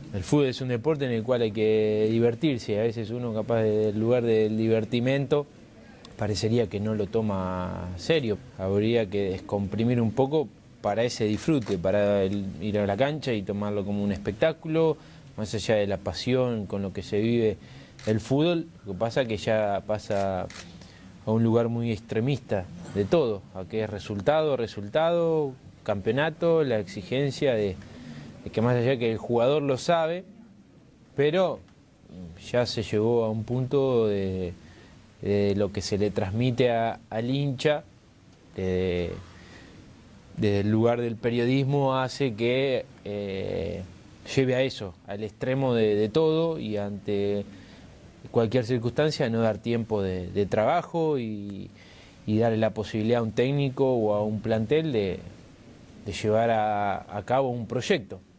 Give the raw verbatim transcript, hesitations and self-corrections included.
El fútbol es un deporte en el cual hay que divertirse. A veces uno capaz del lugar del divertimento parecería que no lo toma serio. Habría que descomprimir un poco para ese disfrute, para el, ir a la cancha y tomarlo como un espectáculo, más allá de la pasión con lo que se vive el fútbol. Lo que pasa es que ya pasa a un lugar muy extremista de todo, a que es resultado, resultado, campeonato, la exigencia de, de que más allá que el jugador lo sabe, pero ya se llegó a un punto de, de lo que se le transmite a, al hincha, de, desde el lugar del periodismo, hace que eh, lleve a eso, al extremo de, de todo, y ante cualquier circunstancia no dar tiempo de, de trabajo y, y darle la posibilidad a un técnico o a un plantel de, de llevar a, a cabo un proyecto.